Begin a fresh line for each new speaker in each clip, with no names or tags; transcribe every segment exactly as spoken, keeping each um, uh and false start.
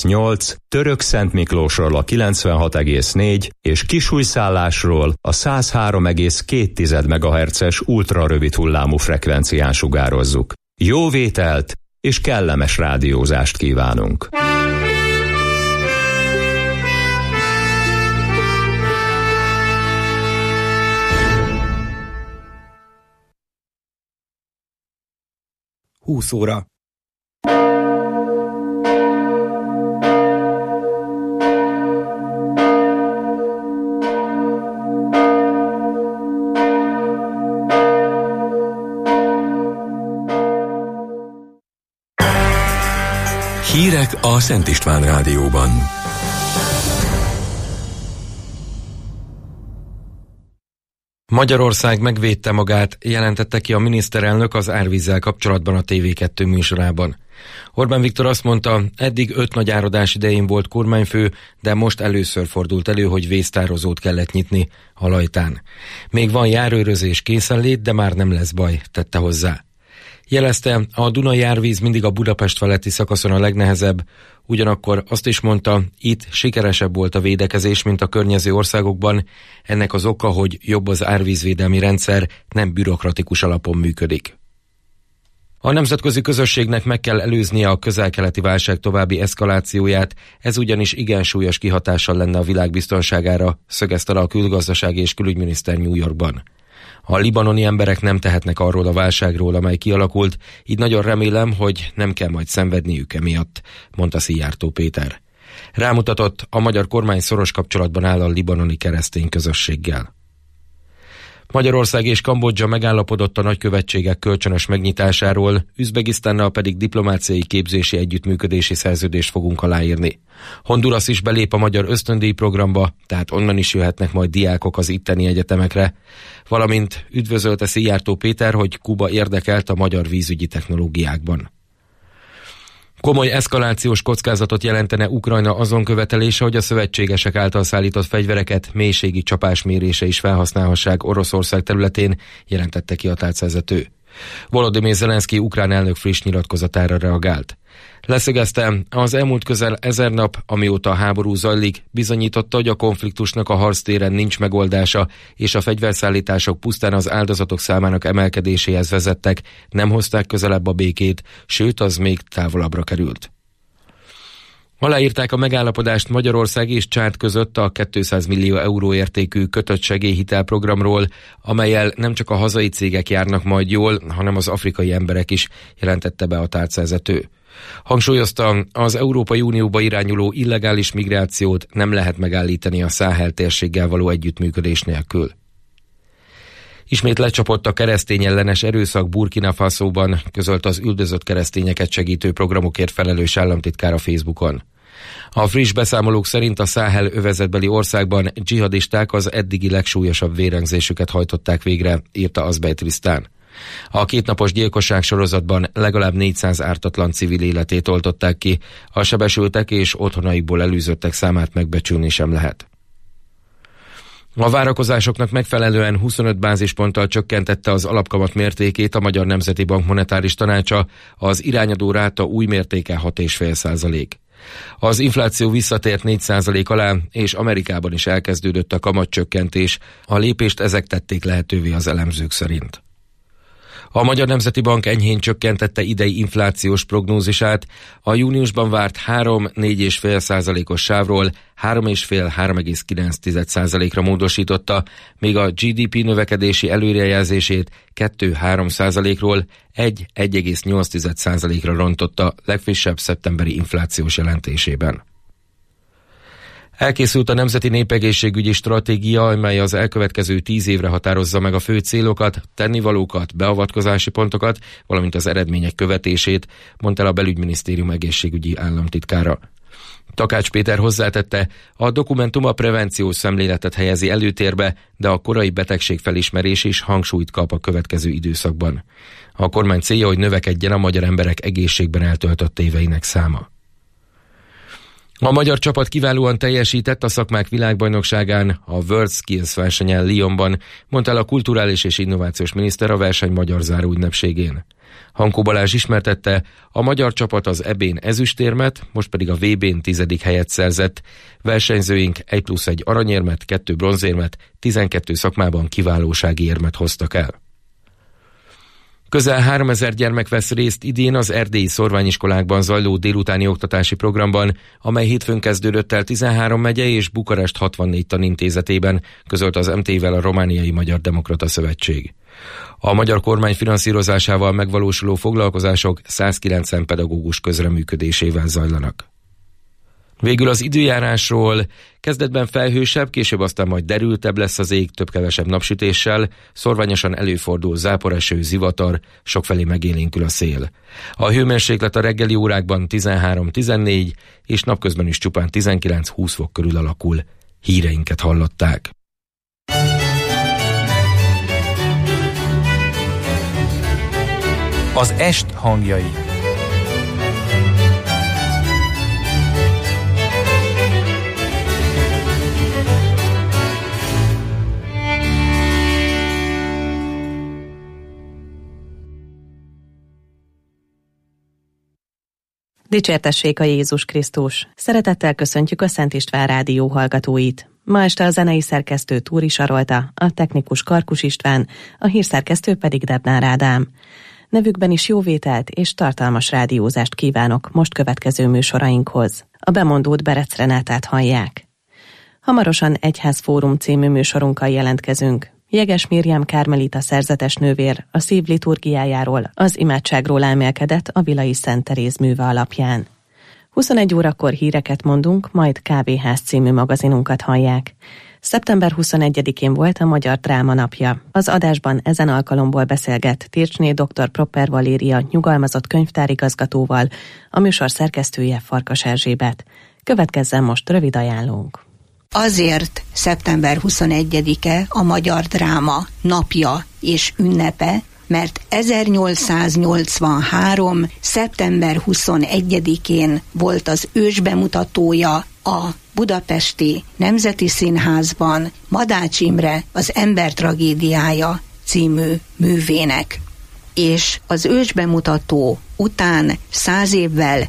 nyolc, Török-Szent Miklósról a kilencvenhat egész négy és Kisújszállásról a száz három egész két megahertzes ultrarövid hullámú frekvencián sugározzuk. Jó vételt és kellemes rádiózást kívánunk!
húsz óra.
Hírek a Szent István Rádióban.
Magyarország megvédte magát, jelentette ki a miniszterelnök az árvízzel kapcsolatban a té vé kettő műsorában. Orbán Viktor azt mondta, eddig öt nagy áradás idején volt kormányfő, de most először fordult elő, hogy vésztározót kellett nyitni a Lajtán. Még van járőrözés készenlét, de már nem lesz baj, tette hozzá. Jelezte, a Dunai árvíz mindig a Budapest feletti szakaszon a legnehezebb, ugyanakkor azt is mondta, itt sikeresebb volt a védekezés, mint a környező országokban. Ennek az oka, hogy jobb az árvízvédelmi rendszer, nem bürokratikus alapon működik. A nemzetközi közösségnek meg kell előznie a közel-keleti válság további eszkalációját, ez ugyanis igen súlyos kihatással lenne a világ biztonságára, szögezte le a külgazdasági és külügyminiszter New Yorkban. A libanoni emberek nem tehetnek arról a válságról, amely kialakult, így nagyon remélem, hogy nem kell majd szenvedniük emiatt, mondta Szijjártó Péter. Rámutatott, a magyar kormány szoros kapcsolatban áll a libanoni keresztény közösséggel. Magyarország és Kambodzsa megállapodott a nagykövetségek kölcsönös megnyitásáról, Üzbegisztánnal pedig diplomáciai képzési együttműködési szerződést fogunk aláírni. Honduras is belép a magyar ösztöndíj programba, tehát onnan is jöhetnek majd diákok az itteni egyetemekre, valamint üdvözölte Szijjártó Péter, hogy Kuba érdekelt a magyar vízügyi technológiákban. Komoly eszkalációs kockázatot jelentene Ukrajna azon követelése, hogy a szövetségesek által szállított fegyvereket mélységi csapásmérése is felhasználhassák Oroszország területén, jelentette ki a tárcavezető. Volodymyr Zelenszky ukrán elnök friss nyilatkozatára reagált. Leszögezte, az elmúlt közel ezer nap, amióta a háború zajlik, bizonyította, hogy a konfliktusnak a harctéren nincs megoldása, és a fegyverszállítások pusztán az áldozatok számának emelkedéséhez vezettek, nem hozták közelebb a békét, sőt, az még távolabbra került. Aláírták a megállapodást Magyarország és Csád között a kétszáz millió euró értékű kötött segélyhitelprogramról, amellyel nem csak a hazai cégek járnak majd jól, hanem az afrikai emberek is, jelentette be a tárcavezető. Hangsúlyozta, az Európai Unióba irányuló illegális migrációt nem lehet megállítani a Száhel térséggel való együttműködés nélkül. Ismét lecsapott a keresztény ellenes erőszak Burkina Fasóban, közölt az üldözött keresztényeket segítő programokért felelős államtitkár a Facebookon. A friss beszámolók szerint a Száhel övezetbeli országban dzsihadisták az eddigi legsúlyosabb vérengzésüket hajtották végre, írta Azbejtrisztán. A kétnapos gyilkosság sorozatban legalább négyszáz ártatlan civil életét oltották ki, a sebesültek és otthonaikból elűzöttek számát megbecsülni sem lehet. A várakozásoknak megfelelően huszonöt bázisponttal csökkentette az alapkamat mértékét a Magyar Nemzeti Bank monetáris tanácsa, az irányadó ráta új mértéke hat egész öt százalék. Az infláció visszatért négy százalék alá, és Amerikában is elkezdődött a kamatcsökkentés, a lépést ezek tették lehetővé az elemzők szerint. A Magyar Nemzeti Bank enyhén csökkentette idei inflációs prognózisát, a júniusban várt három-négy egész öt százalékos sávról három egész öt-három egész kilenc százalékra módosította, míg a gé dé pé növekedési előrejelzését kettő-három százalékról egy-egy egész nyolc százalékra rontotta legfrissebb szeptemberi inflációs jelentésében. Elkészült a Nemzeti Népegészségügyi Stratégia, amely az elkövetkező tíz évre határozza meg a fő célokat, tennivalókat, beavatkozási pontokat, valamint az eredmények követését, mondta el a Belügyminisztérium egészségügyi államtitkára. Takács Péter hozzátette, a dokumentum a prevenciós szemléletet helyezi előtérbe, de a korai betegség felismerés is hangsúlyt kap a következő időszakban. A kormány célja, hogy növekedjen a magyar emberek egészségben eltöltött éveinek száma. A magyar csapat kiválóan teljesített a szakmák világbajnokságán, a World Skills versenyen Lyonban, mondta el a kulturális és innovációs miniszter a verseny magyar záró ünnepségén. Hankó Balázs ismertette, a magyar csapat az é bén ezüstérmet, most pedig a vé bén tizedik helyet szerzett. Versenyzőink egy plusz egy aranyérmet, kettő bronzérmet, tizenkettő szakmában kiválósági érmet hoztak el. Közel háromezer gyermek vesz részt idén az erdélyi szorványiskolákban zajló délutáni oktatási programban, amely hétfőn kezdődött el tizenhárom megyei és Bukarest hatvannégy tanintézetében, közölt az em té vel a Romániai Magyar Demokrata Szövetség. A magyar kormány finanszírozásával megvalósuló foglalkozások százkilencven pedagógus közreműködésével zajlanak. Végül az időjárásról: kezdetben felhősebb, később aztán majd derültebb lesz az ég, több-kevesebb napsütéssel, szorványosan előfordul záporeső, zivatar, sokfelé megélénkül a szél. A hőmérséklet a reggeli órákban tizenhárom-tizennégy, és napközben is csupán tizenkilenc-húsz fok körül alakul. Híreinket hallották.
Az est hangjai.
Dicsértessék a Jézus Krisztus! Szeretettel köszöntjük a Szent István Rádió hallgatóit. Ma este a zenei szerkesztő Túri Sarolta, a technikus Karkus István, a hírszerkesztő pedig Debnár Ádám. Nevükben is jóvételt és tartalmas rádiózást kívánok most következő műsorainkhoz. A bemondót Berec Renátát hallják. Hamarosan Egyházfórum című műsorunkkal jelentkezünk. Jeges Mirjam Kármelita szerzetes nővér a szív liturgiájáról, az imádságról elmélkedett a Vilai Szent Teréz műve alapján. huszonegy órakor híreket mondunk, majd Kávéház című magazinunkat hallják. szeptember huszonegyedikén volt a Magyar Dráma napja. Az adásban ezen alkalomból beszélget Tircsné dr. Propper Valéria nyugalmazott könyvtárigazgatóval, a műsor szerkesztője Farkas Erzsébet. Következzen most rövid ajánlónk.
Azért szeptember huszonegyedike a Magyar Dráma napja és ünnepe, mert ezernyolcszáznyolcvanhárom. szeptember huszonegyedikén volt az ősbemutatója a Budapesti Nemzeti Színházban Madács Imre Az ember tragédiája című művének. És az ősbemutató után száz évvel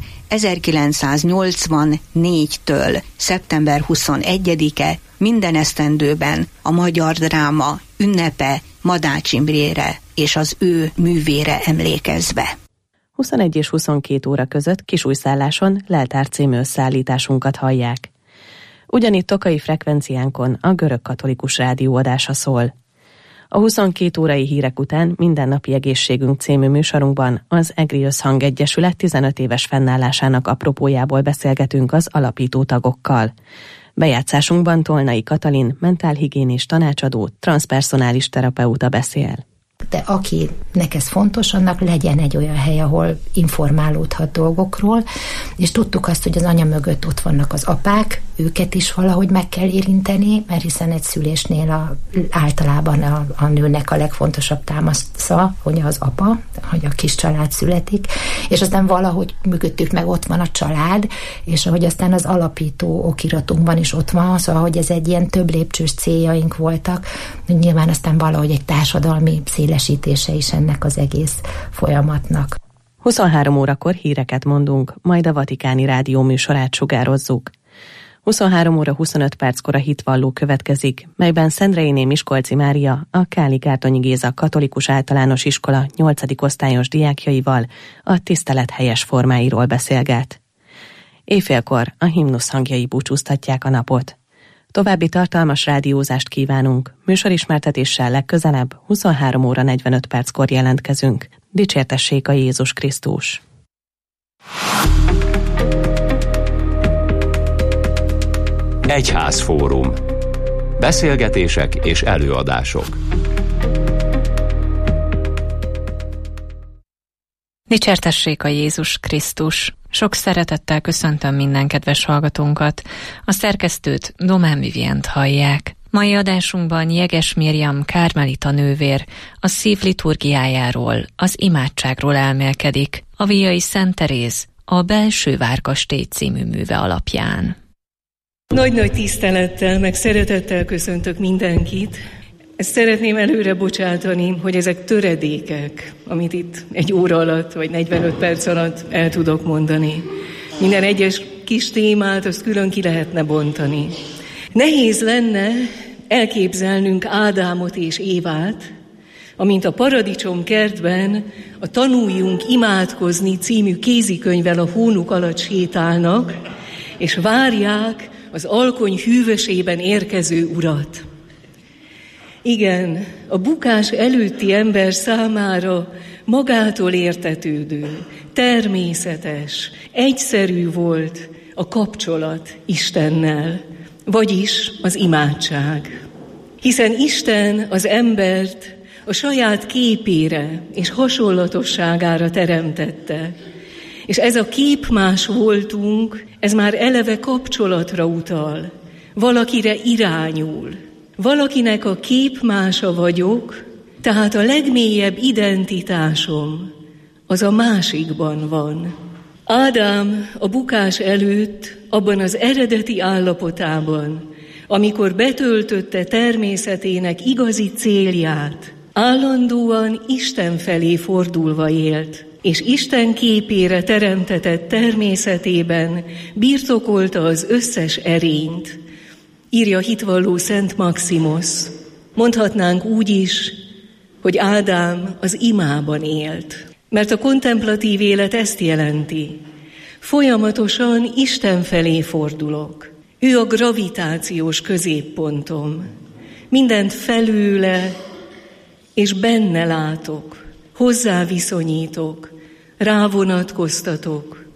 ezerkilencszáznyolcvannégytől szeptember huszonegyedike minden esztendőben a Magyar Dráma ünnepe Madács Imrére és az ő művére emlékezve.
huszonegy és huszonkét óra között Kisújszálláson Leltár című összeállításunkat hallják. Ugyanitt tokai frekvenciánkon a görög katolikus rádió adása szól. A huszonkét órai hírek után Mindennapi Egészségünk című műsorunkban az Egri Összhang Egyesület tizenöt éves fennállásának apropójából beszélgetünk az alapító tagokkal. Bejátszásunkban Tolnai Katalin, mentálhigiénés tanácsadó, transzpersonális terapeuta beszél.
De akinek ez fontos, annak legyen egy olyan hely, ahol informálódhat dolgokról, és tudtuk azt, hogy az anya mögött ott vannak az apák, őket is valahogy meg kell érinteni, mert hiszen egy szülésnél a, általában a, a nőnek a legfontosabb támasza, hogy az apa, hogy a kis család születik, és aztán valahogy mögöttük meg ott van a család, és ahogy aztán az alapító okiratunkban is ott van, szóval, hogy ez egy ilyen több lépcsős céljaink voltak, nyilván aztán valahogy egy társadalmi szélesítése is ennek az egész folyamatnak.
huszonhárom órakor híreket mondunk, majd a Vatikáni Rádió műsorát sugározzuk. huszonhárom óra huszonöt perckor a hitvalló következik, melyben Szendreiné Miskolci Mária, a Káli-Gártonyi Géza Katolikus Általános Iskola nyolcadik osztályos diákjaival a tisztelet helyes formáiról beszélget. Éjfélkor a himnusz hangjai búcsúztatják a napot. További tartalmas rádiózást kívánunk. Műsorismertetéssel legközelebb huszonhárom óra negyvenöt perckor jelentkezünk. Dicsértessék a Jézus Krisztus!
Egyházfórum. Beszélgetések és előadások.
Dicsértessék a Jézus Krisztus! Sok szeretettel köszöntöm minden kedves hallgatónkat. A szerkesztőt, Domán Vivient hallják. Mai adásunkban Jeges Mirjam Kármelita nővér a szív liturgiájáról, az imádságról elmélkedik. A Vilai Szent Teréz, a Belső Várkastély című műve alapján.
Nagy-nagy tisztelettel, meg szeretettel köszöntök mindenkit. Ezt szeretném előre bocsátani, hogy ezek töredékek, amit itt egy óra alatt, vagy negyvenöt perc alatt el tudok mondani. Minden egyes kis témát, azt külön ki lehetne bontani. Nehéz lenne elképzelnünk Ádámot és Évát, amint a Paradicsom kertben a Tanuljunk imádkozni című kézikönyvvel a hónuk alatt sétálnak, és várják az alkony hűvösében érkező urat. Igen, a bukás előtti ember számára magától értetődő, természetes, egyszerű volt a kapcsolat Istennel, vagyis az imádság. Hiszen Isten az embert a saját képére és hasonlatosságára teremtette, és ez a képmás voltunk, ez már eleve kapcsolatra utal, valakire irányul. Valakinek a képmása vagyok, tehát a legmélyebb identitásom az a másikban van. Ádám a bukás előtt, abban az eredeti állapotában, amikor betöltötte természetének igazi célját, állandóan Isten felé fordulva élt, és Isten képére teremtetett természetében birtokolta az összes erényt. Írja hitvalló Szent Maximosz. Mondhatnánk úgy is, hogy Ádám az imában élt. Mert a kontemplatív élet ezt jelenti. Folyamatosan Isten felé fordulok. Ő a gravitációs középpontom. Mindent felőle és benne látok. Hozzá viszonyítok, rávonatkoztatok.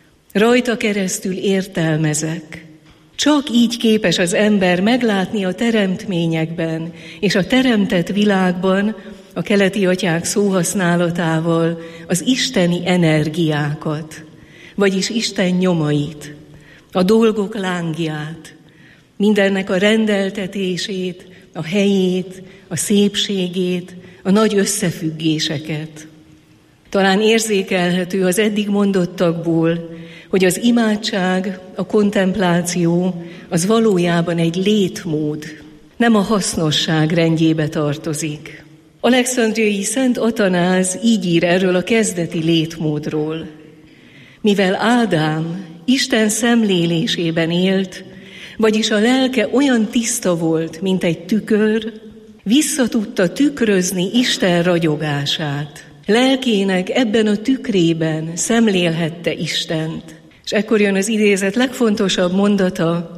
Rajta keresztül értelmezek. Csak így képes az ember meglátni a teremtményekben és a teremtett világban, a keleti atyák szóhasználatával az isteni energiákat, vagyis Isten nyomait, a dolgok lángját, mindennek a rendeltetését, a helyét, a szépségét, a nagy összefüggéseket. Talán érzékelhető az eddig mondottakból, hogy az imádság, a kontempláció az valójában egy létmód, nem a hasznosság rendjébe tartozik. Alexandriai Szent Atanáz így ír erről a kezdeti létmódról. Mivel Ádám Isten szemlélésében élt, vagyis a lelke olyan tiszta volt, mint egy tükör, vissza tudta tükrözni Isten ragyogását. Lelkének ebben a tükrében szemlélhette Istent. És ekkor jön az idézet legfontosabb mondata,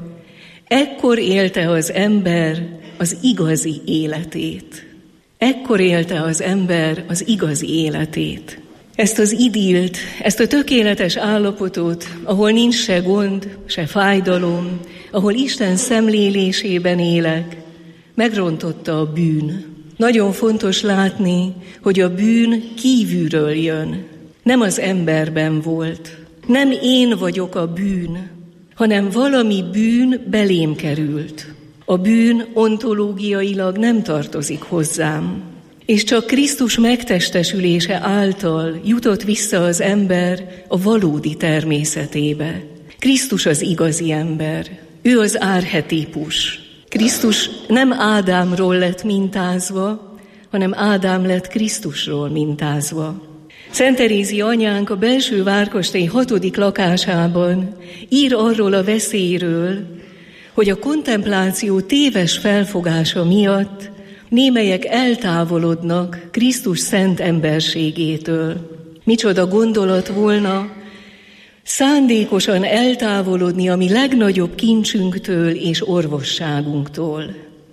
ekkor élte az ember az igazi életét. Ekkor élte az ember az igazi életét. Ezt az idilt, ezt a tökéletes állapotot, ahol nincs se gond, se fájdalom, ahol Isten szemlélésében élek, megrontotta a bűn. Nagyon fontos látni, hogy a bűn kívülről jön, nem az emberben volt. Nem én vagyok a bűn, hanem valami bűn belém került. A bűn ontológiailag nem tartozik hozzám. És csak Krisztus megtestesülése által jutott vissza az ember a valódi természetébe. Krisztus az igazi ember, ő az árchetípus. Krisztus nem Ádámról lett mintázva, hanem Ádám lett Krisztusról mintázva. Szent Terézia anyánk a Belső Várkastély hatodik lakásában ír arról a veszélyről, hogy a kontempláció téves felfogása miatt némelyek eltávolodnak Krisztus szent emberségétől. Micsoda gondolat volna szándékosan eltávolodni a mi legnagyobb kincsünktől és orvosságunktól.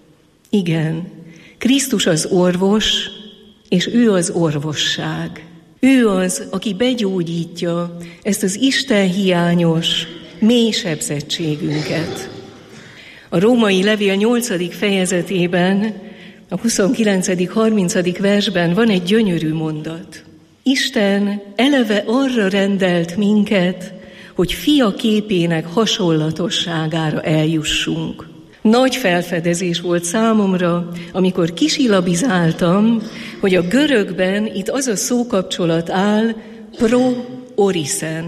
Igen, Krisztus az orvos, és ő az orvosság. Ő az, aki begyógyítja ezt az istenhiányos, mély sebzettségünket. A római levél nyolcadik fejezetében, a huszonkilencedik harmincadik versben van egy gyönyörű mondat. Isten eleve arra rendelt minket, hogy fia képének hasonlatosságára eljussunk. Nagy felfedezés volt számomra, amikor kisilabizáltam, hogy a görögben itt az a szókapcsolat áll, pro orisen.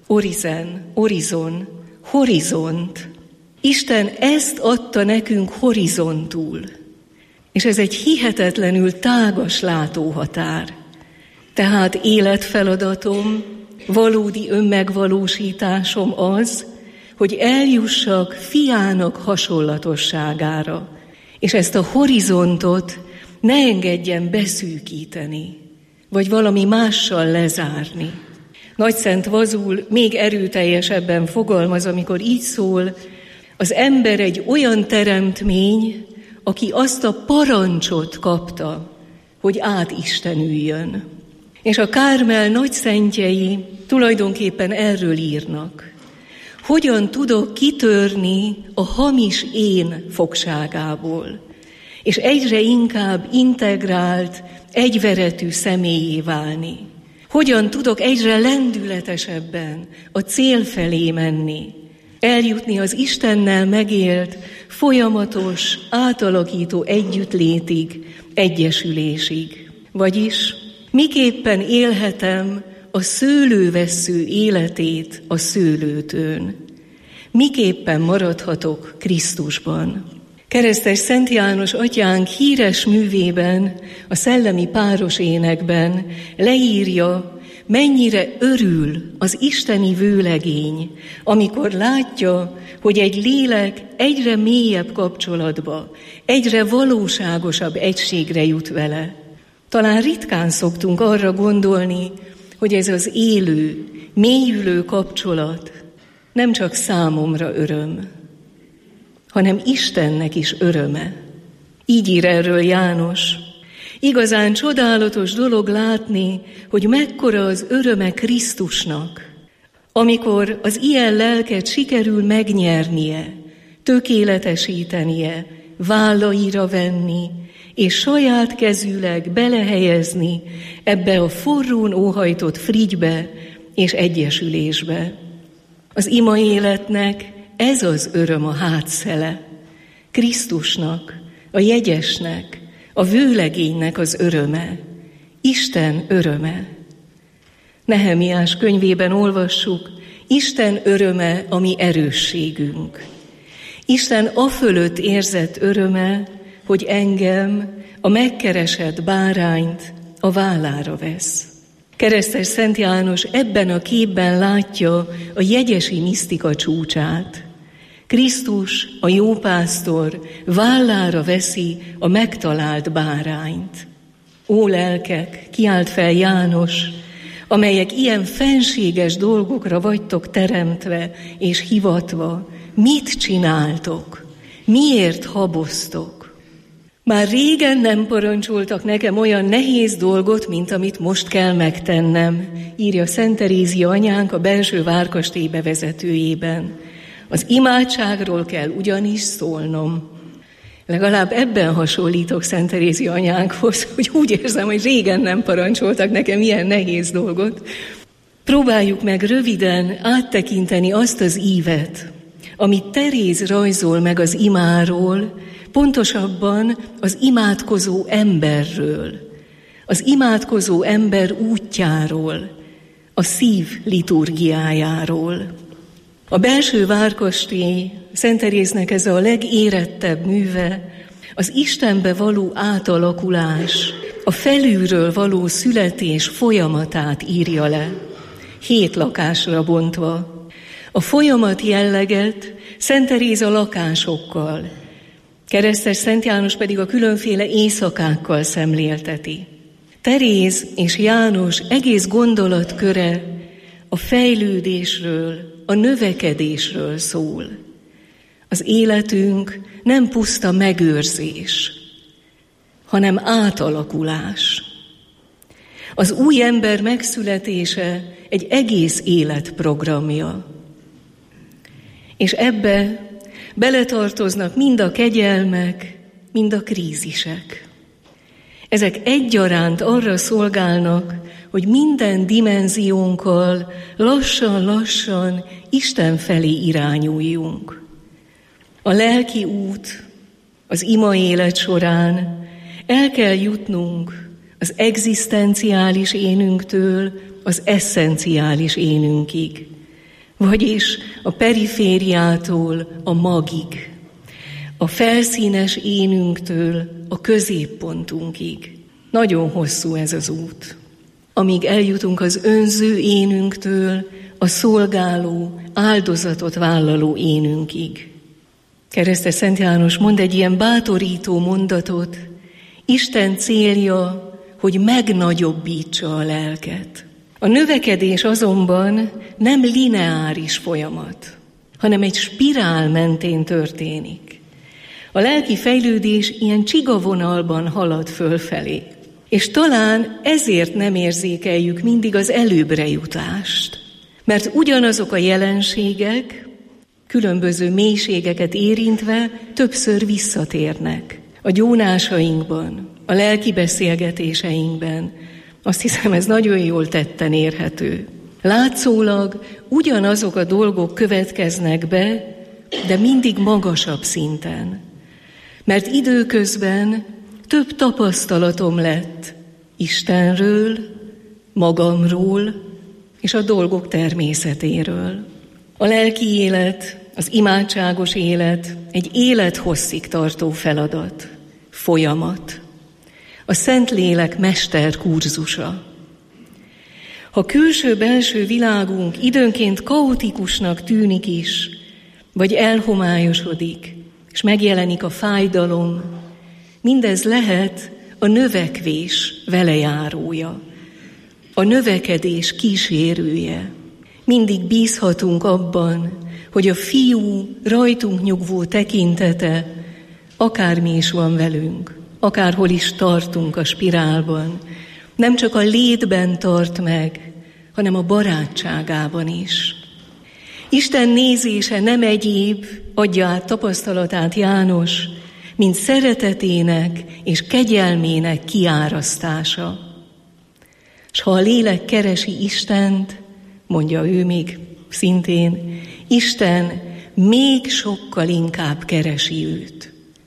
Orizen, horizon, horizont. Isten ezt adta nekünk horizontul. És ez egy hihetetlenül tágas látóhatár. Tehát életfeladatom, valódi önmegvalósításom az, hogy eljussak fiának hasonlatosságára, és ezt a horizontot ne engedjen beszűkíteni, vagy valami mással lezárni. Nagyszent Vazul még erőteljesebben fogalmaz, amikor így szól, az ember egy olyan teremtmény, aki azt a parancsot kapta, hogy átistenüljön. És a Kármel nagyszentjei tulajdonképpen erről írnak. Hogyan tudok kitörni a hamis én fogságából, és egyre inkább integrált, egyveretű személyé válni? Hogyan tudok egyre lendületesebben a cél felé menni, eljutni az Istennel megélt, folyamatos, átalakító együttlétig, egyesülésig? Vagyis miképpen élhetem a szőlővessző életét a szőlőtőn? Miképpen maradhatok Krisztusban? Keresztes Szent János atyánk híres művében, a szellemi páros énekben leírja, mennyire örül az isteni vőlegény, amikor látja, hogy egy lélek egyre mélyebb kapcsolatba, egyre valóságosabb egységre jut vele. Talán ritkán szoktunk arra gondolni, hogy ez az élő, mélyülő kapcsolat nem csak számomra öröm, hanem Istennek is öröme. Így ír erről János. Igazán csodálatos dolog látni, hogy mekkora az öröme Krisztusnak, amikor az ilyen lelket sikerül megnyernie, tökéletesítenie, vállaira venni, és saját kezűleg belehelyezni ebbe a forrón óhajtott frigybe és egyesülésbe. Az ima életnek ez az öröm a hátszele. Krisztusnak, a jegyesnek, a vőlegénynek az öröme. Isten öröme. Nehemiás könyvében olvassuk, Isten öröme a mi erősségünk. Isten afölött érzett öröme, hogy engem, a megkeresett bárányt a vállára vesz. Keresztes Szent János ebben a képben látja a jegyesi misztika csúcsát. Krisztus, a jópásztor vállára veszi a megtalált bárányt. Ó lelkek, kiált fel János, amelyek ilyen fenséges dolgokra vagytok teremtve és hivatva, mit csináltok? Miért haboztok? Már régen nem parancsoltak nekem olyan nehéz dolgot, mint amit most kell megtennem, írja Szent Terézia anyánk a belső várkastély bevezetőjében. Az imádságról kell ugyanis szólnom. Legalább ebben hasonlítok Szent Terézia anyánkhoz, hogy úgy érzem, hogy régen nem parancsoltak nekem ilyen nehéz dolgot. Próbáljuk meg röviden áttekinteni azt az ívet, amit Teréz rajzol meg az imáról, pontosabban az imádkozó emberről, az imádkozó ember útjáról, a szív liturgiájáról. A belső várkastély, Szent Teréznek ez a legérettebb műve, az Istenbe való átalakulás, a felülről való születés folyamatát írja le, hét lakásra bontva. A folyamat jelleget Szent Teréz a lakásokkal, Keresztes Szent János pedig a különféle éjszakákkal szemlélteti. Teréz és János egész gondolatköre a fejlődésről, a növekedésről szól. Az életünk nem puszta megőrzés, hanem átalakulás. Az új ember megszületése egy egész élet programja. És ebbe beletartoznak mind a kegyelmek, mind a krízisek. Ezek egyaránt arra szolgálnak, hogy minden dimenziónkkal lassan-lassan Isten felé irányuljunk. A lelki út az ima élet során el kell jutnunk az egzisztenciális énünktől az esszenciális énünkig. vagyis a perifériától a magig, a felszínes énünktől a középpontunkig. Nagyon hosszú ez az út, amíg eljutunk az önző énünktől a szolgáló, áldozatot vállaló énünkig. Keresztes Szent János mond egy ilyen bátorító mondatot: Isten célja, hogy megnagyobbítsa a lelket. A növekedés azonban nem lineáris folyamat, hanem egy spirál mentén történik. A lelki fejlődés ilyen csigavonalban halad fölfelé, és talán ezért nem érzékeljük mindig az előbbre jutást, mert ugyanazok a jelenségek, különböző mélységeket érintve többször visszatérnek a gyónásainkban, a lelki beszélgetéseinkben. Azt hiszem, ez nagyon jól tetten érhető. Látszólag ugyanazok a dolgok következnek be, de mindig magasabb szinten. Mert időközben több tapasztalatom lett Istenről, magamról és a dolgok természetéről. A lelki élet, az imádságos élet egy élethosszig tartó feladat, folyamat. A Szentlélek mesterkurzusa. Ha külső-belső világunk időnként kaotikusnak tűnik is, vagy elhomályosodik, és megjelenik a fájdalom, mindez lehet a növekvés velejárója, a növekedés kísérője. Mindig bízhatunk abban, hogy a Fiú rajtunk nyugvó tekintete akármi is van velünk, akárhol is tartunk a spirálban, nem csak a létben tart meg, hanem a barátságában is. Isten nézése nem egyéb, adja át tapasztalatát János, mint szeretetének és kegyelmének kiárasztása. S ha a lélek keresi Istent, mondja ő még szintén, Isten még sokkal inkább keresi őt.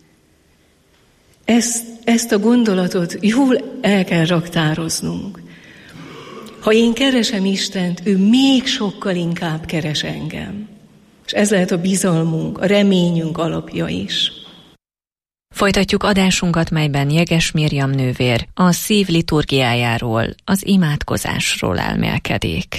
Ezt, ezt a gondolatot jól el kell raktároznunk. Ha én keresem Istent, ő még sokkal inkább keres engem. És ez lehet a bizalmunk, a reményünk alapja is.
Folytatjuk adásunkat, melyben Jeges Mirjam nővér a szív liturgiájáról, az imádkozásról elmélkedik.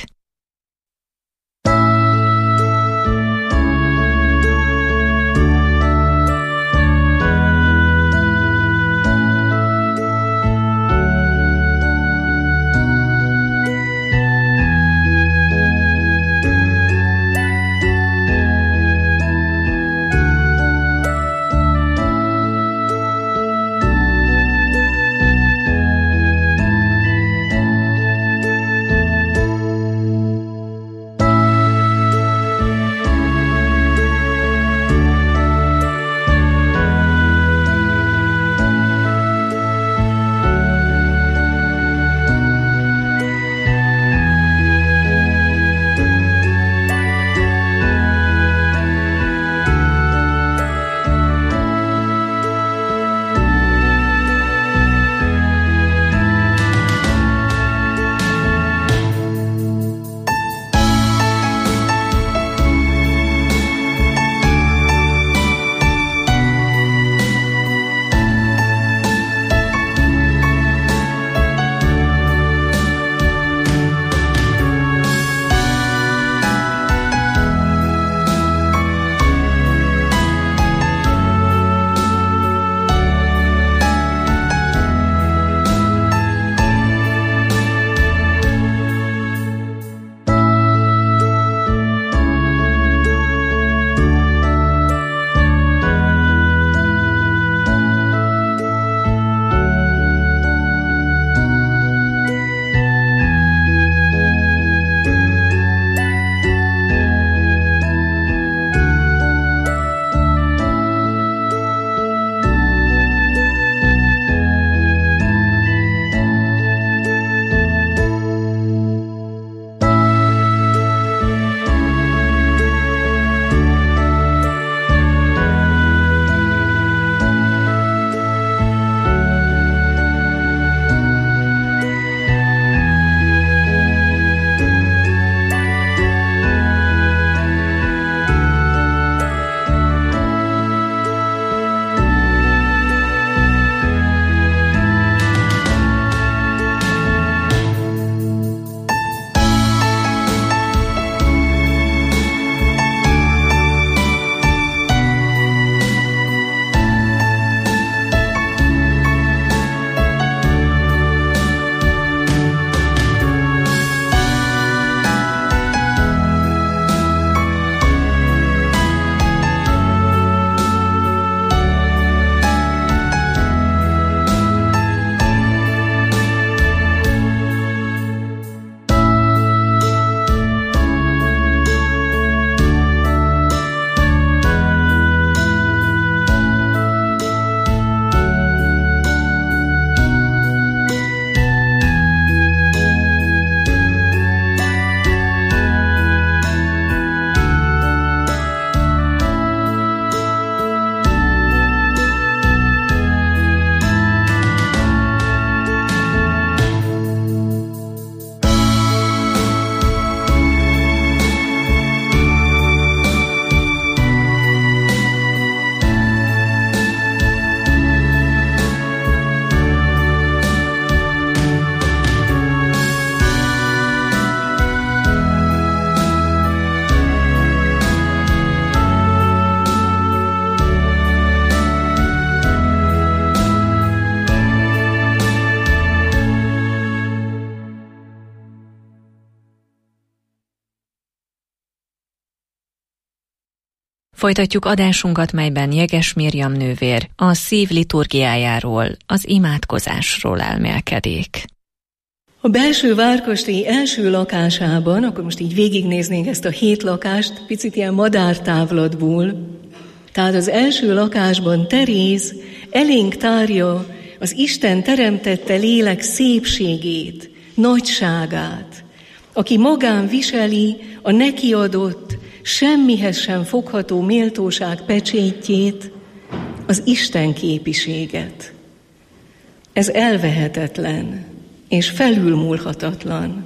Folytatjuk adásunkat, melyben Jeges Mirjam nővér a szív liturgiájáról, az imádkozásról elmélkedik.
A belső várkastély első lakásában, akkor most így végignéznénk ezt a hét lakást, picit ilyen madártávlatból. Tehát az első lakásban Teréz elénk tárja az Isten teremtette lélek szépségét, nagyságát, aki magán viseli a neki adott, semmihez sem fogható méltóság pecsétjét, az Isten képiséget. Ez elvehetetlen és felülmúlhatatlan.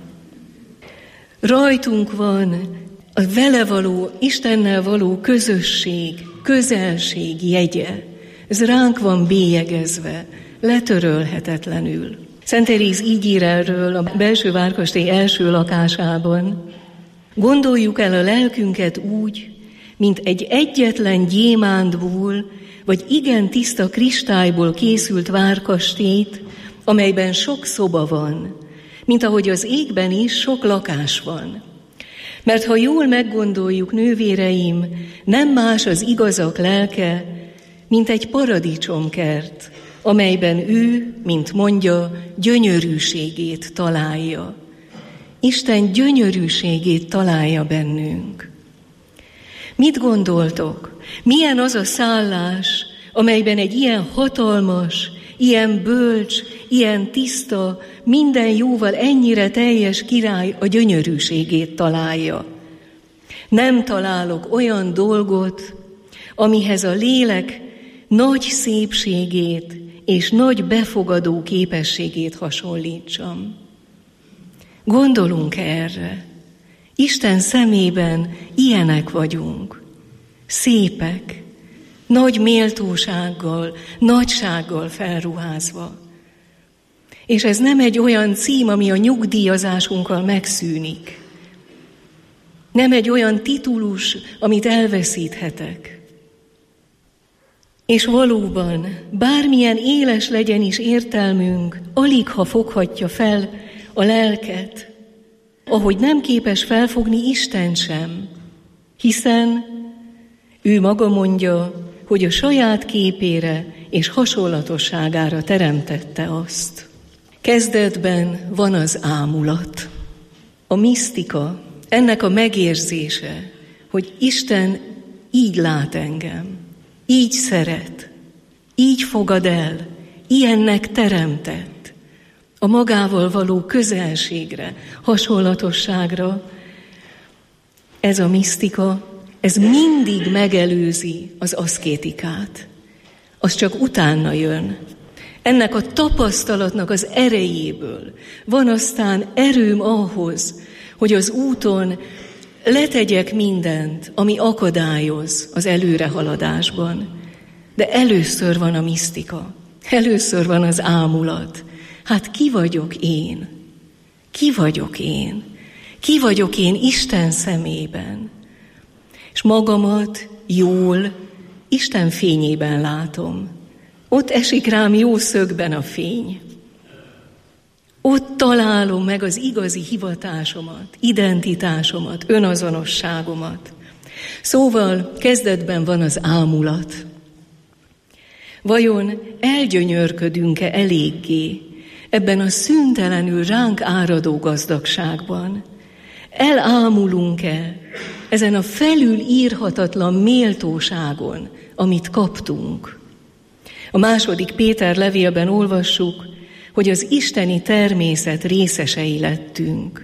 Rajtunk van a vele való, Istennel való közösség, közelség jegye. Ez ránk van bélyegezve, letörölhetetlenül. Szent Teréz így ír erről a belső várkastély első lakásában. Gondoljuk el a lelkünket úgy, mint egy egyetlen gyémántból, vagy igen tiszta kristályból készült várkastélyt, amelyben sok szoba van, mint ahogy az égben is sok lakás van. Mert ha jól meggondoljuk, nővéreim, nem más az igazak lelke, mint egy paradicsomkert, amelyben ő, mint mondja, gyönyörűségét találja. Isten gyönyörűségét találja bennünk. Mit gondoltok? Milyen az a szállás, amelyben egy ilyen hatalmas, ilyen bölcs, ilyen tiszta, minden jóval ennyire teljes király a gyönyörűségét találja? Nem találok olyan dolgot, amihez a lélek nagy szépségét és nagy befogadó képességét hasonlítsam. Gondolunk erre. Isten szemében ilyenek vagyunk. Szépek, nagy méltósággal, nagysággal felruházva. És ez nem egy olyan cím, ami a nyugdíjazásunkkal megszűnik. Nem egy olyan titulus, amit elveszíthetek. És valóban, bármilyen éles legyen is értelmünk, aligha foghatja fel a lelket, ahogy nem képes felfogni Isten sem, hiszen ő maga mondja, hogy a saját képére és hasonlatosságára teremtette azt. Kezdetben van az ámulat, a misztika, ennek a megérzése, hogy Isten így lát engem, így szeret, így fogad el, ilyennek teremtett, a magával való közelségre, hasonlatosságra. Ez a misztika, ez mindig megelőzi az aszkétikát. Az csak utána jön. Ennek a tapasztalatnak az erejéből van aztán erőm ahhoz, hogy az úton letegyek mindent, ami akadályoz az előrehaladásban. De először van a misztika, először van az ámulat. Hát ki vagyok én? Ki vagyok én? Ki vagyok én Isten szemében? És magamat jól Isten fényében látom. Ott esik rám jó szögben a fény. Ott találom meg az igazi hivatásomat, identitásomat, önazonosságomat. Szóval kezdetben van az ámulat. Vajon elgyönyörködünk-e eléggé ebben a szüntelenül ránk áradó gazdagságban? Elámulunk-e ezen a felülírhatatlan méltóságon, amit kaptunk? A második Péter levélben olvassuk, hogy az isteni természet részesei lettünk.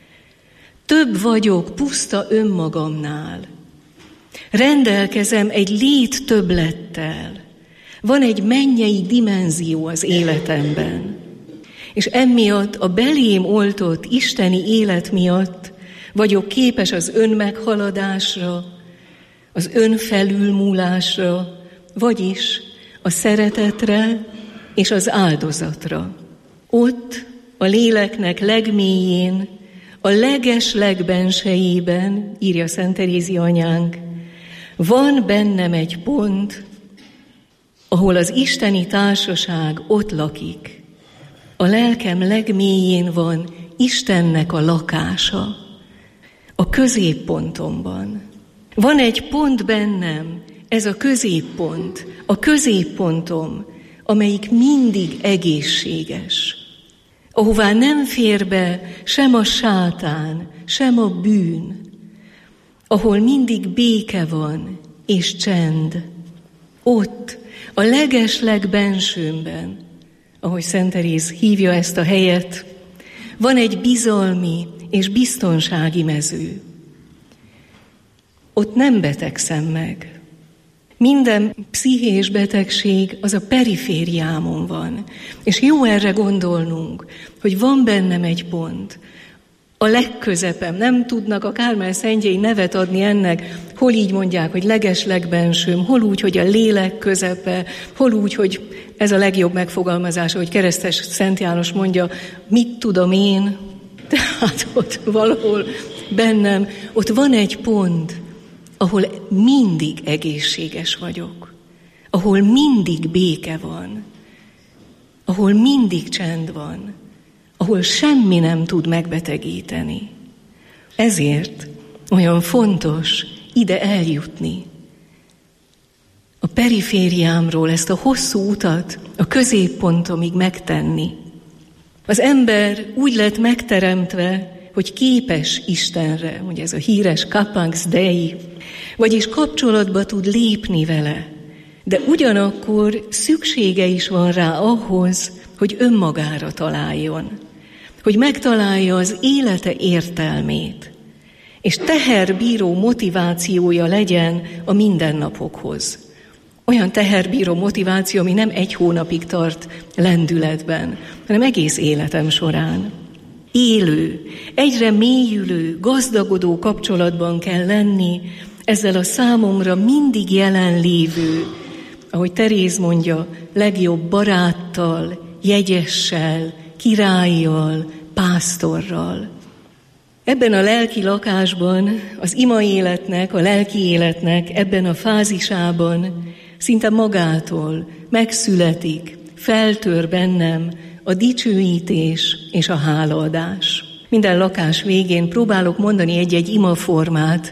Több vagyok puszta önmagamnál. Rendelkezem egy lét többlettel. Van egy mennyei dimenzió az életemben. És emiatt a belém oltott isteni élet miatt vagyok képes az önmeghaladásra, az önfelülmúlásra, vagyis a szeretetre és az áldozatra. Ott a léleknek legmélyén, a leges legbensejében, írja Szent Terézi anyánk, van bennem egy pont, ahol az isteni társaság ott lakik. A lelkem legmélyén van Istennek a lakása, a középpontomban. Van egy pont bennem, ez a középpont, a középpontom, amelyik mindig egészséges, ahová nem fér be sem a sátán, sem a bűn, ahol mindig béke van és csend. Ott, a legeslegbensőmben, ahogy Szent Teréz hívja ezt a helyet, van egy bizalmi és biztonsági mező. Ott nem betegszem meg. Minden pszichés betegség az a perifériámon van. És jó erre gondolnunk, hogy van bennem egy pont, a legközepem. Nem tudnak a Kármel szentjei nevet adni ennek, hol így mondják, hogy legeslegbensőm, hol úgy, hogy a lélek közepe, hol úgy, hogy ez a legjobb megfogalmazása, hogy keresztes Szent János mondja, mit tudom én, tehát ott valahol bennem, ott van egy pont, ahol mindig egészséges vagyok, ahol mindig béke van, ahol mindig csend van, ahol semmi nem tud megbetegíteni. Ezért olyan fontos ide eljutni. A perifériámról ezt a hosszú utat a középpontomig megtenni. Az ember úgy lett megteremtve, hogy képes Istenre, ugye ez a híres Capax Dei, vagyis kapcsolatba tud lépni vele, de ugyanakkor szüksége is van rá ahhoz, hogy önmagára találjon, hogy megtalálja az élete értelmét, és teherbíró motivációja legyen a mindennapokhoz. Olyan teherbíró motiváció, ami nem egy hónapig tart lendületben, hanem egész életem során. Élő, egyre mélyülő, gazdagodó kapcsolatban kell lenni ezzel a számomra mindig jelenlévő, ahogy Teréz mondja, legjobb baráttal, jegyessel, királlyal, pásztorral. Ebben a lelki lakásban, az ima életnek, a lelki életnek ebben a fázisában szinte magától megszületik, feltör bennem a dicsőítés és a hálaadás. Minden lakás végén próbálok mondani egy-egy imaformát,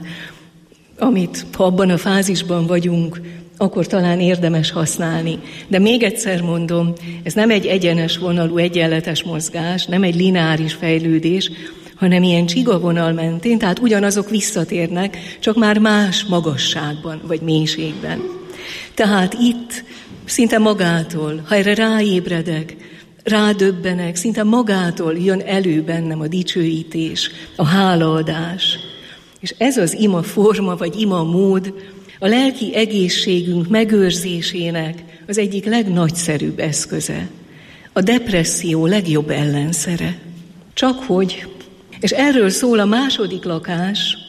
amit, ha abban a fázisban vagyunk, akkor talán érdemes használni. De még egyszer mondom, ez nem egy egyenes vonalú, egyenletes mozgás, nem egy lineáris fejlődés, hanem ilyen csigavonal mentén, tehát ugyanazok visszatérnek, csak már más magasságban vagy mélységben. Tehát itt szinte magától, ha erre ráébredek, rádöbbenek, szinte magától jön elő bennem a dicsőítés, a hálaadás. És ez az ima forma, vagy ima mód a lelki egészségünk megőrzésének az egyik legnagyszerűbb eszköze. A depresszió legjobb ellenszere. Csak hogy, és erről szól a második lakás,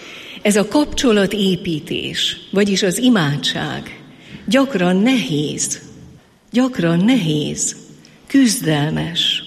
ez a kapcsolatépítés, vagyis az imádság gyakran nehéz, gyakran nehéz, küzdelmes.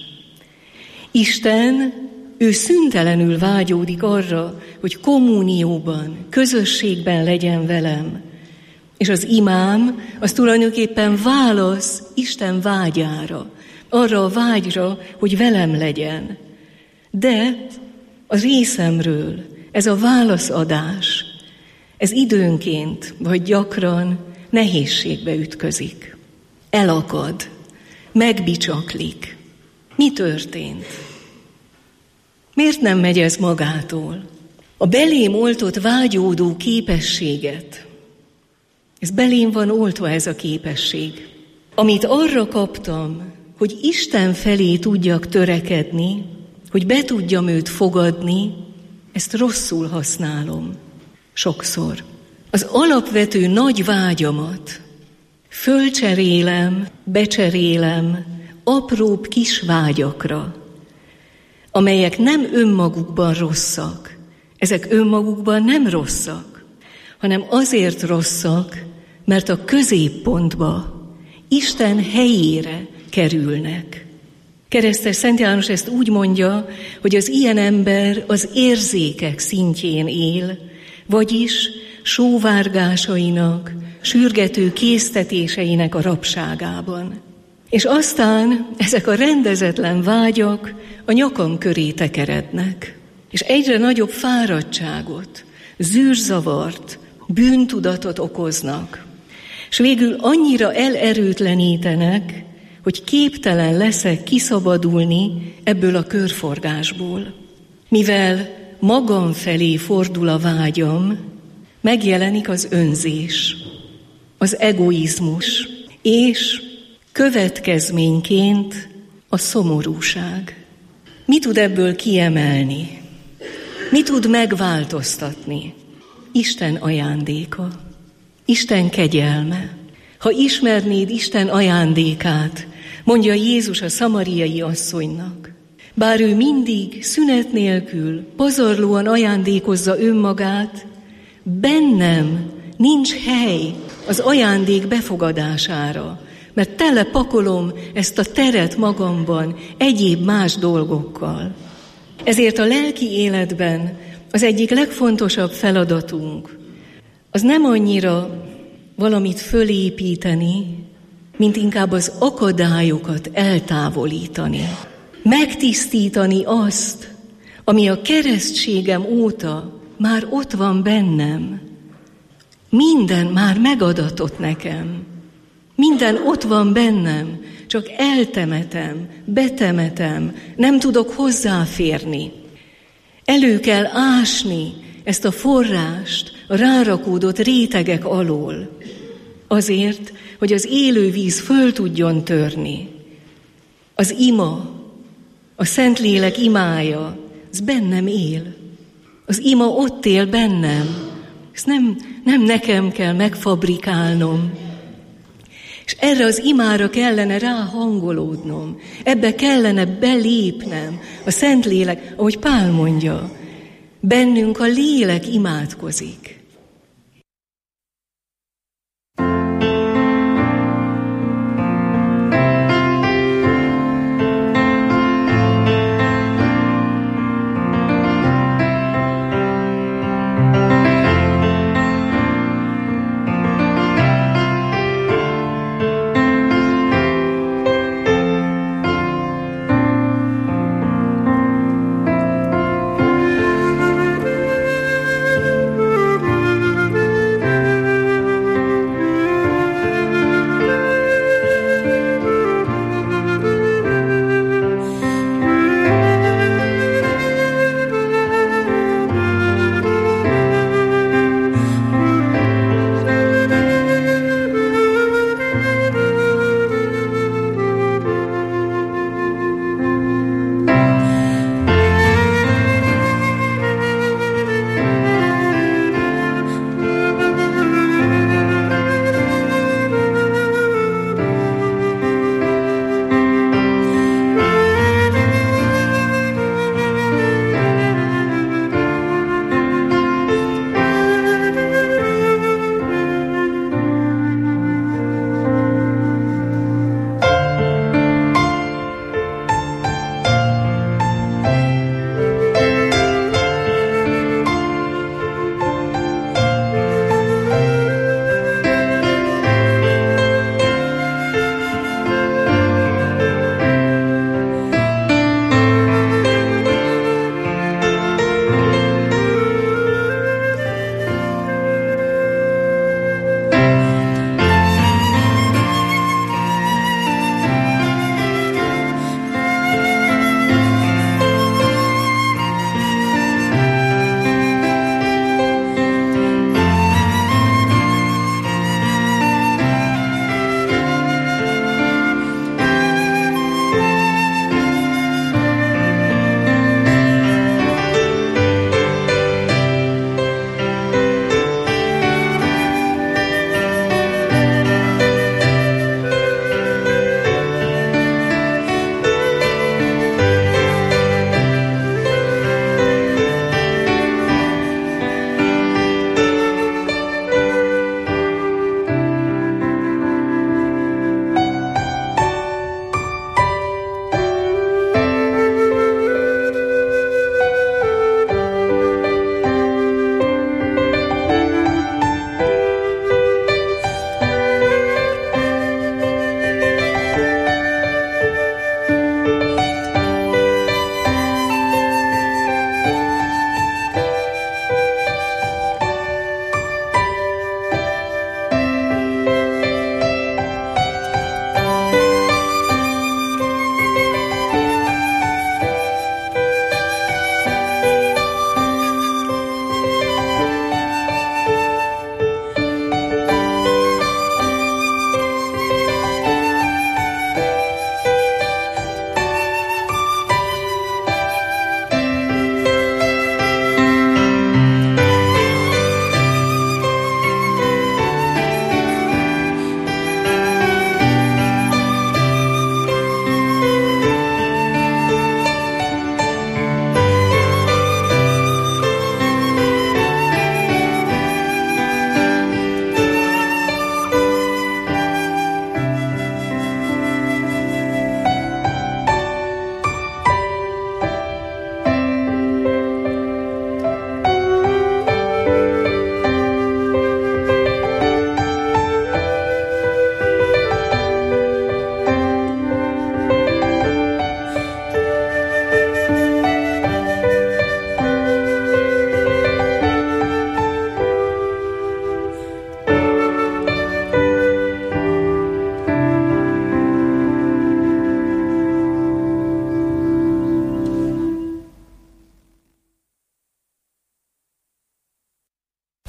Isten, ő szüntelenül vágyódik arra, hogy kommunióban, közösségben legyen velem. És az imám, az tulajdonképpen válasz Isten vágyára, arra a vágyra, hogy velem legyen. De a részemről ez a válaszadás, ez időnként, vagy gyakran nehézségbe ütközik. Elakad, megbicsaklik. Mi történt? Miért nem megy ez magától? A belém oltott vágyódó képességet, ez belém van oltva ez a képesség, amit arra kaptam, hogy Isten felé tudjak törekedni, hogy be tudjam őt fogadni, ezt rosszul használom. Sokszor. Az alapvető nagy vágyamat fölcserélem, becserélem apróbb kis vágyakra, amelyek nem önmagukban rosszak. Ezek önmagukban nem rosszak, hanem azért rosszak, mert a középpontba, Isten helyére kerülnek. Keresztes Szent János ezt úgy mondja, hogy az ilyen ember az érzékek szintjén él, vagyis sóvárgásainak, sürgető késztetéseinek a rabságában. És aztán ezek a rendezetlen vágyak a nyakam köré tekerednek, és egyre nagyobb fáradtságot, zűrzavart, bűntudatot okoznak, és végül annyira elerőtlenítenek, hogy képtelen leszek kiszabadulni ebből a körforgásból. Mivel magam felé fordul a vágyam, megjelenik az önzés, az egoizmus, és következményként a szomorúság. Mi tud ebből kiemelni? Mi tud megváltoztatni? Isten ajándéka, Isten kegyelme. Ha ismernéd Isten ajándékát, mondja Jézus a szamariai asszonynak, bár ő mindig szünet nélkül, pazarlóan ajándékozza önmagát, bennem nincs hely az ajándék befogadására, mert tele pakolom ezt a teret magamban egyéb más dolgokkal. Ezért a lelki életben az egyik legfontosabb feladatunk az nem annyira valamit fölépíteni, mint inkább az akadályokat eltávolítani. Megtisztítani azt, ami a keresztségem óta már ott van bennem. Minden már megadatott nekem. Minden ott van bennem, csak eltemetem, betemetem, nem tudok hozzáférni. Elő kell ásni ezt a forrást a rárakódott rétegek alól, azért, hogy az élő víz föl tudjon törni. Az ima, a Szentlélek imája, az bennem él. Az ima ott él bennem. Ezt nem, nem nekem kell megfabrikálnom. És erre az imára kellene ráhangolódnom. Ebbe kellene belépnem. A Szentlélek, ahogy Pál mondja, bennünk a lélek imádkozik.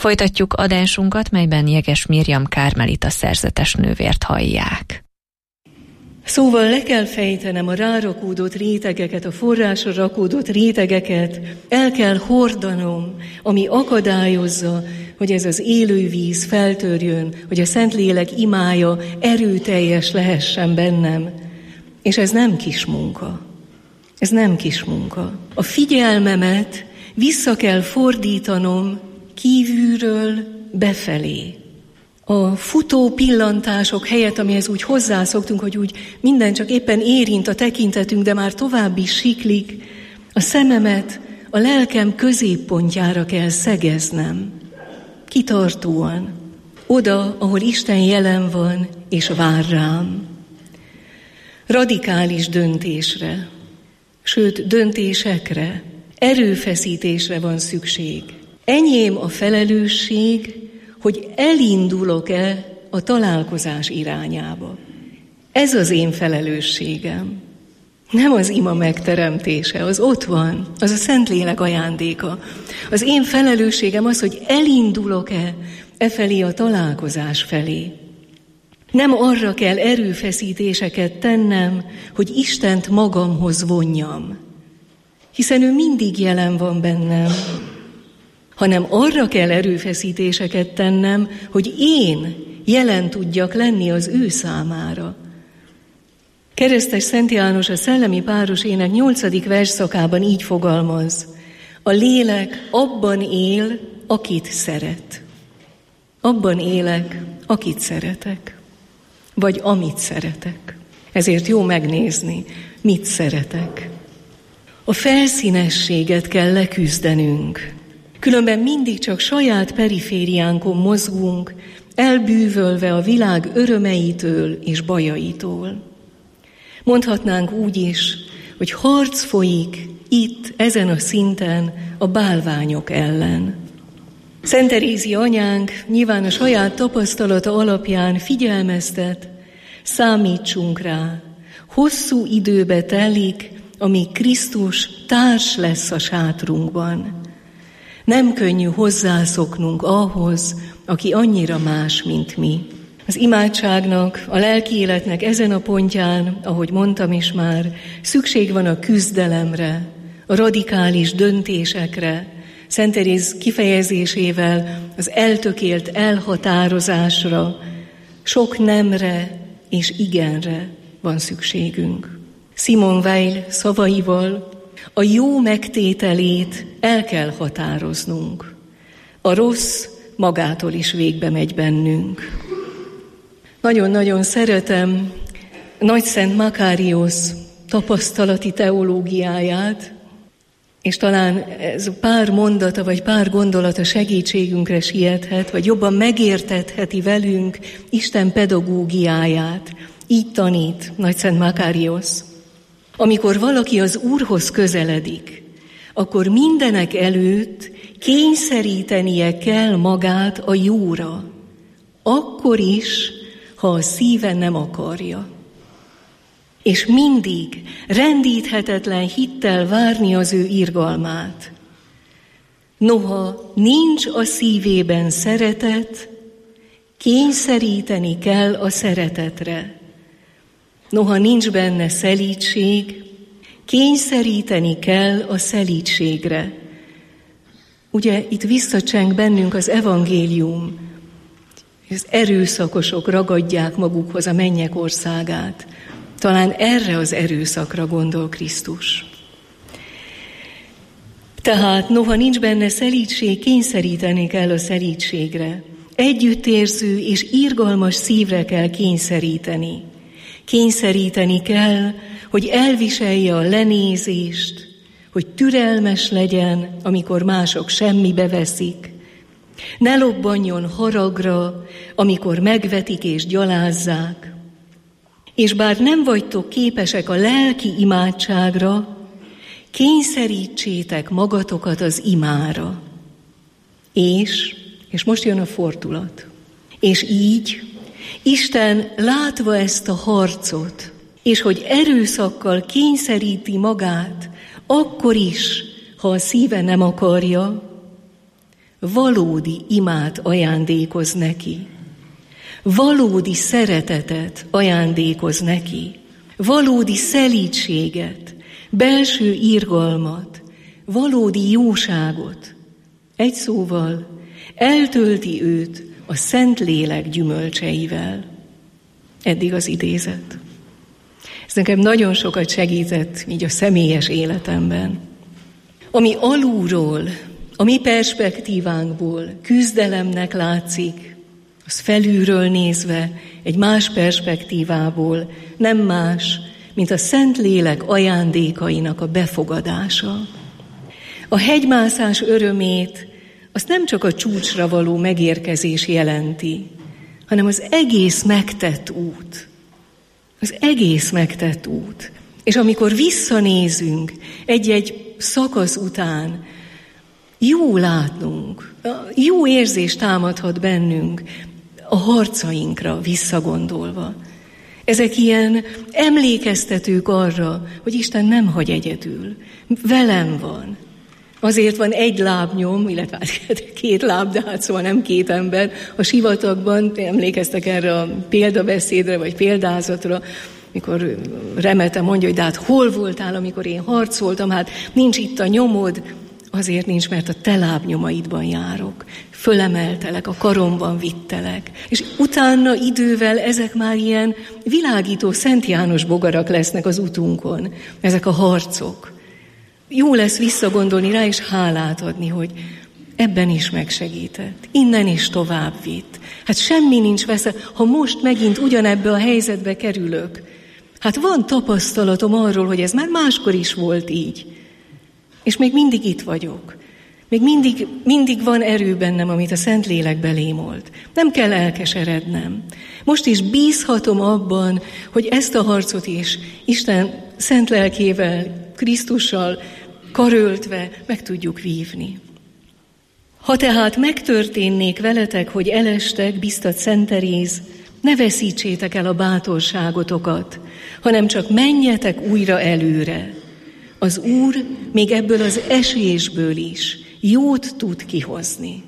Folytatjuk adásunkat, melyben Jeges Mirjam kármelita szerzetes nővért hallják.
Szóval le kell fejtenem a rárakódott rétegeket, a forrásra rakódott rétegeket, el kell hordanom, ami akadályozza, hogy ez az élővíz feltörjön, hogy a Szentlélek imája erőteljes lehessen bennem. És ez nem kis munka. Ez nem kis munka. A figyelmemet vissza kell fordítanom kívülről befelé. A futó pillantások helyett, amihez úgy hozzászoktunk, hogy úgy minden csak éppen érint a tekintetünk, de már tovább is siklik, a szememet a lelkem középpontjára kell szegeznem. Kitartóan. Oda, ahol Isten jelen van és vár rám. Radikális döntésre, sőt döntésekre, erőfeszítésre van szükség. Enyém a felelősség, hogy elindulok-e a találkozás irányába. Ez az én felelősségem. Nem az ima megteremtése, az ott van, az a Szentlélek ajándéka. Az én felelősségem az, hogy elindulok-e e felé a találkozás felé. Nem arra kell erőfeszítéseket tennem, hogy Istent magamhoz vonjam, hiszen ő mindig jelen van bennem, hanem arra kell erőfeszítéseket tennem, hogy én jelen tudjak lenni az ő számára. Keresztes Szent János a Szellemi Párosének nyolcadik versszakában így fogalmaz: a lélek abban él, akit szeret. Abban élek, akit szeretek. Vagy amit szeretek. Ezért jó megnézni, mit szeretek. A felszínességet kell leküzdenünk. Különben mindig csak saját perifériánkon mozgunk, elbűvölve a világ örömeitől és bajaitól. Mondhatnánk úgy is, hogy harc folyik itt, ezen a szinten a bálványok ellen. Szent Terézia anyánk nyilván a saját tapasztalata alapján figyelmeztet, számítsunk rá. Hosszú időbe telik, amíg Krisztus társ lesz a sátrunkban. Nem könnyű hozzászoknunk ahhoz, aki annyira más, mint mi. Az imádságnak, a lelki életnek ezen a pontján, ahogy mondtam is már, szükség van a küzdelemre, a radikális döntésekre, Szent Teréz kifejezésével az eltökélt elhatározásra, sok nemre és igenre van szükségünk. Simone Weil szavaival a jó megtételét el kell határoznunk. A rossz magától is végbe megy bennünk. Nagyon-nagyon szeretem Nagyszent Makarios tapasztalati teológiáját, és talán ez pár mondata, vagy pár gondolata segítségünkre siethet, vagy jobban megértetheti velünk Isten pedagógiáját. Így tanít Nagyszent Makarios. Amikor valaki az Úrhoz közeledik, akkor mindenek előtt kényszerítenie kell magát a jóra. Akkor is, ha a szíve nem akarja. És mindig rendíthetetlen hittel várni az ő irgalmát. Noha nincs a szívében szeretet, kényszeríteni kell a szeretetre. Noha nincs benne szelídség, kényszeríteni kell a szelídségre. Ugye itt visszacseng bennünk az evangélium, az erőszakosok ragadják magukhoz a mennyek országát. Talán erre az erőszakra gondol Krisztus. Tehát noha nincs benne szelídség, kényszeríteni kell a szelídségre. Együttérző és irgalmas szívre kell kényszeríteni. Kényszeríteni kell, hogy elviselje a lenézést, hogy türelmes legyen, amikor mások semmibe veszik. Ne lobbanjon haragra, amikor megvetik és gyalázzák. És bár nem vagytok képesek a lelki imádságra, kényszerítsétek magatokat az imára. És, és most jön a fordulat. És így Isten látva ezt a harcot, és hogy erőszakkal kényszeríti magát, akkor is, ha a szíve nem akarja, valódi imát ajándékoz neki, valódi szeretetet ajándékoz neki, valódi szelídséget, belső irgalmat, valódi jóságot. Egy szóval eltölti őt a Szentlélek gyümölcseivel. Eddig az idézet. Ez nekem nagyon sokat segített így a személyes életemben. Ami alulról, a mi perspektívánkból küzdelemnek látszik, az felülről nézve egy más perspektívából nem más, mint a Szentlélek ajándékainak a befogadása. A hegymászás örömét azt nem csak a csúcsra való megérkezés jelenti, hanem az egész megtett út. Az egész megtett út. És amikor visszanézünk egy-egy szakasz után, jó látnunk, jó érzés támadhat bennünk a harcainkra visszagondolva. Ezek ilyen emlékeztetők arra, hogy Isten nem hagy egyedül, velem van. Azért van egy lábnyom, illetve két láb, de hát szóval nem két ember. A sivatagban emlékeztek erre a példabeszédre, vagy példázatra, mikor Remete mondja, hogy de hát hol voltál, amikor én harcoltam, hát nincs itt a nyomod. Azért nincs, mert a te lábnyomaidban járok. Fölemeltelek, a karomban vittelek. És utána idővel ezek már ilyen világító Szent János bogarak lesznek az utunkon. Ezek a harcok. Jó lesz visszagondolni rá, és hálát adni, hogy ebben is megsegített. Innen is tovább vitt. Hát semmi nincs veszve, ha most megint ugyanebbe a helyzetbe kerülök. Hát van tapasztalatom arról, hogy ez már máskor is volt így. És még mindig itt vagyok. Még mindig, mindig van erő bennem, amit a Szentlélek belémolt. Nem kell elkeserednem. Most is bízhatom abban, hogy ezt a harcot is Isten szent lelkével, Krisztussal karöltve meg tudjuk vívni. Ha tehát megtörténnék veletek, hogy elestek, biztat Szent Teréz, ne veszítsétek el a bátorságotokat, hanem csak menjetek újra előre. Az Úr még ebből az esésből is jót tud kihozni.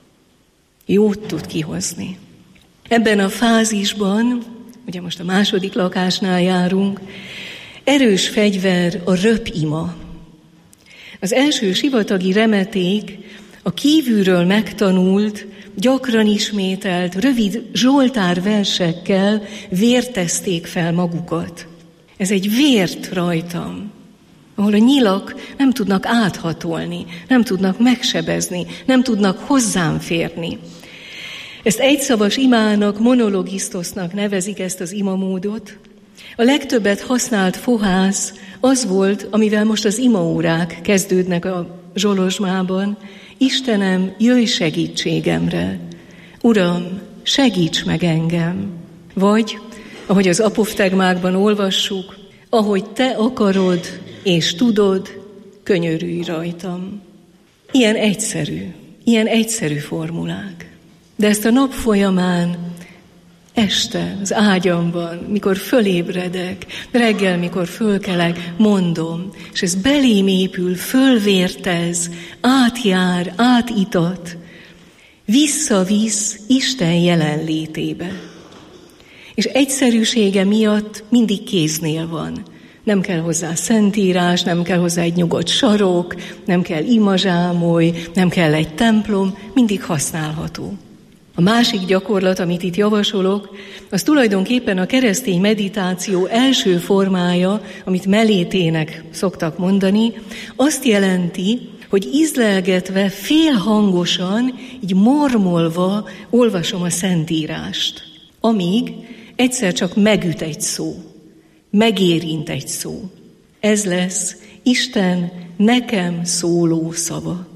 Jót tud kihozni. Ebben a fázisban, ugye most a második lakásnál járunk, erős fegyver a röpima. Az első sivatagi remeték a kívülről megtanult, gyakran ismételt, rövid zsoltár versekkel vértezték fel magukat. Ez egy vért rajtam, ahol a nyilak nem tudnak áthatolni, nem tudnak megsebezni, nem tudnak hozzám férni. Ezt egyszavas imának, monologisztosznak nevezik ezt az imamódot. A legtöbbet használt fohász az volt, amivel most az imaórák kezdődnek a Zsolozsmában. Istenem, jöjj segítségemre! Uram, segíts meg engem! Vagy, ahogy az apoftegmákban olvassuk, ahogy te akarod és tudod, könyörülj rajtam. Ilyen egyszerű, ilyen egyszerű formulák. De ezt a nap folyamán, este, az ágyamban, mikor fölébredek, reggel, mikor fölkelek, mondom, és ez belém épül, fölvértez, átjár, átitat, visszavisz Isten jelenlétébe. És egyszerűsége miatt mindig kéznél van. Nem kell hozzá szentírás, nem kell hozzá egy nyugodt sarok, nem kell imazsámoly, nem kell egy templom, mindig használható. A másik gyakorlat, amit itt javasolok, az tulajdonképpen a keresztény meditáció első formája, amit melétének szoktak mondani, azt jelenti, hogy ízlelgetve, félhangosan, így mormolva olvasom a Szentírást, amíg egyszer csak megüt egy szó, megérint egy szó. Ez lesz Isten nekem szóló szava.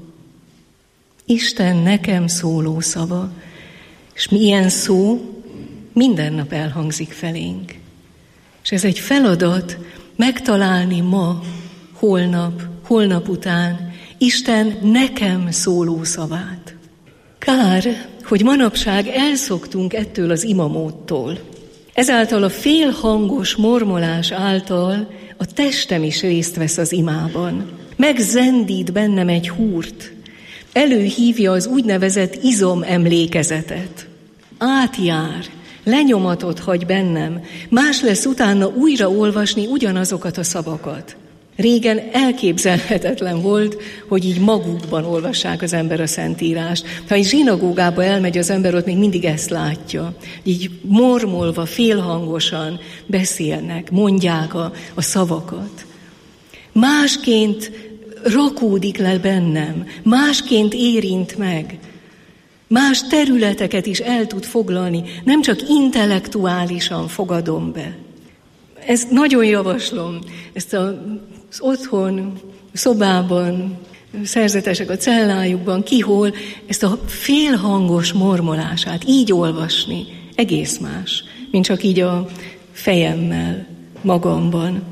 Isten nekem szóló szava. És milyen szó minden nap elhangzik felénk. És ez egy feladat megtalálni ma, holnap, holnap után Isten nekem szóló szavát. Kár, hogy manapság elszoktunk ettől az imamódtól. Ezáltal a félhangos mormolás által a testem is részt vesz az imában. Megzendít bennem egy húrt. előhívja az úgynevezett izomemlékezetet. Átjár, lenyomatot hagy bennem, más lesz utána újra olvasni ugyanazokat a szavakat. Régen elképzelhetetlen volt, hogy így magukban olvassák az ember a Szentírást. Ha egy zsinagógába elmegy az ember, ott még mindig ezt látja. Így mormolva, félhangosan beszélnek, mondják a, a szavakat. Másként rakódik le bennem, másként érint meg. Más területeket is el tud foglalni, nem csak intellektuálisan fogadom be. Ezt nagyon javaslom, ezt a az otthon, szobában, szerzetesek a cellájukban, kihol, ezt a félhangos mormolását így olvasni egész más, mint csak így a fejemmel, magamban.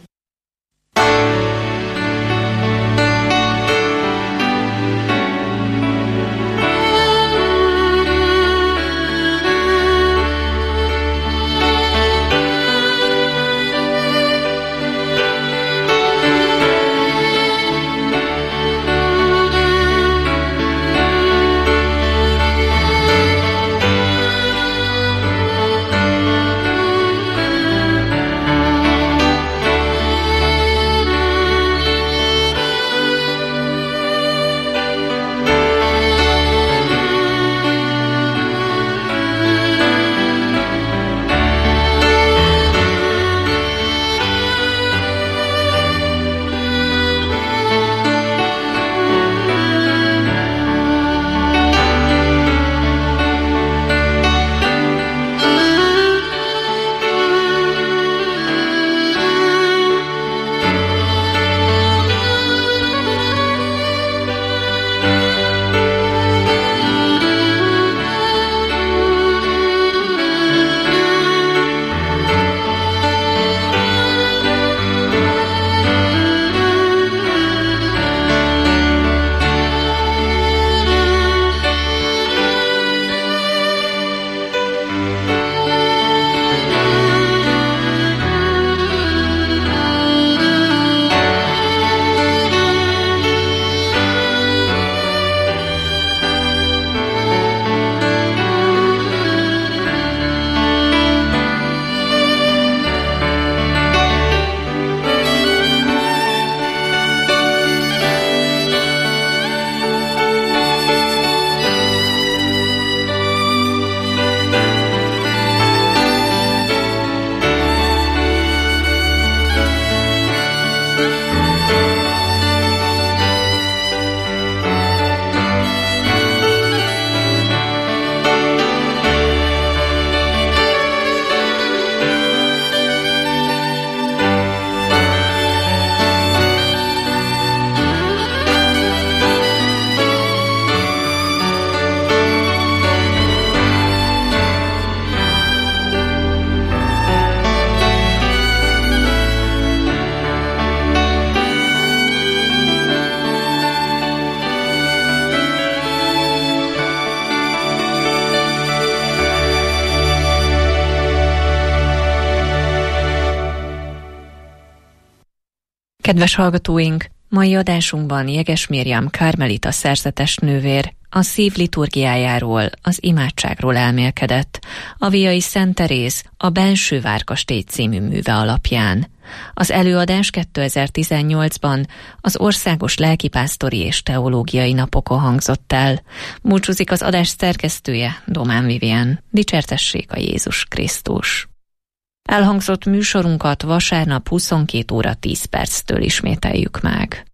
Kedves hallgatóink, mai adásunkban Jeges Mirjam karmelita szerzetes nővér a szív liturgiájáról, az imádságról elmélkedett, a viai Szent Teréz a Belső Várkastély című műve alapján. Az előadás kétezer-tizennyolcban az Országos Lelkipásztori és Teológiai Napokon hangzott el. Búcsúzik az adás szerkesztője, Domán Vivien. Dicsértessék a Jézus Krisztus! Elhangzott műsorunkat vasárnap huszonkét óra tíz perctől ismételjük meg.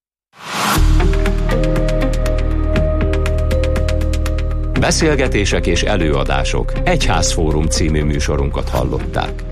Beszélgetések és előadások. Egyházfórum című műsorunkat hallották.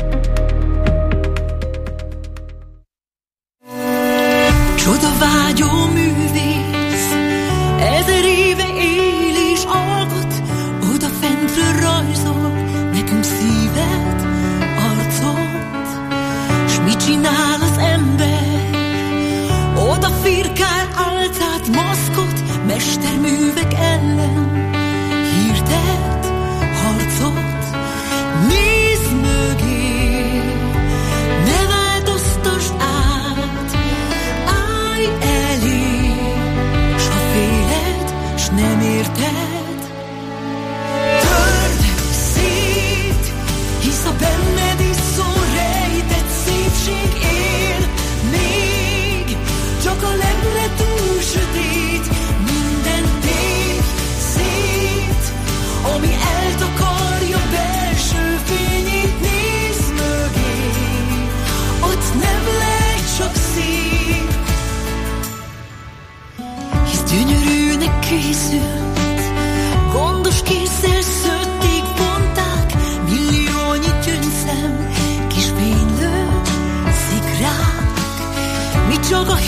Csodavágyó művész, ezer éve él és alkot, oda fentről rajzol nekünk szívet, arcot, s mit csinál az ember? Oda firkál álcát, maszkot, mesterművek ellen, hirdet, harcot, nézd mögé.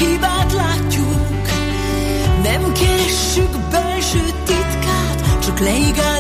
hibát látjuk, nem keressük belső titkát, csak leigál